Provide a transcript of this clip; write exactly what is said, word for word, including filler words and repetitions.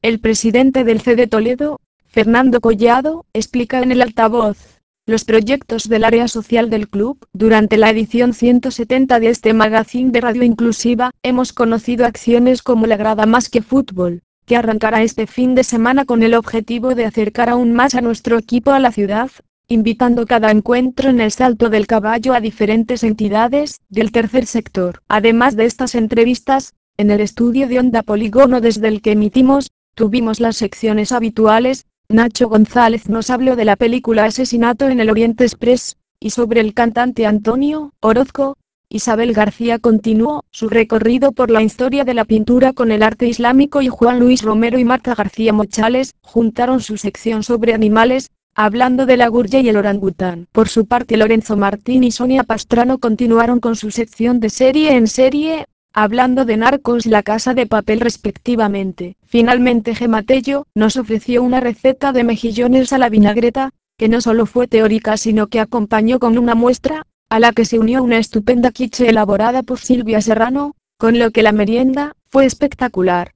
El presidente del C de Toledo, Fernando Collado, explica en el altavoz los proyectos del área social del club. Durante la edición ciento setenta de este magazine de Radio Inclusiva, hemos conocido acciones como la grada Más que Fútbol, que arrancará este fin de semana con el objetivo de acercar aún más a nuestro equipo a la ciudad, invitando cada encuentro en el Salto del Caballo a diferentes entidades del tercer sector. Además de estas entrevistas, en el estudio de Onda Polígono desde el que emitimos, tuvimos las secciones habituales. Nacho González nos habló de la película Asesinato en el Oriente Express, y sobre el cantante Antonio Orozco. Isabel García continuó su recorrido por la historia de la pintura con el arte islámico y Juan Luis Romero y Marta García Mochales juntaron su sección sobre animales, hablando de la gurlla y el orangután. Por su parte Lorenzo Martín y Sonia Pastrano continuaron con su sección de serie en serie, hablando de Narcos y La Casa de Papel respectivamente. Finalmente Gemma Tello nos ofreció una receta de mejillones a la vinagreta, que no solo fue teórica sino que acompañó con una muestra, a la que se unió una estupenda quiche elaborada por Silvia Serrano, con lo que la merienda fue espectacular.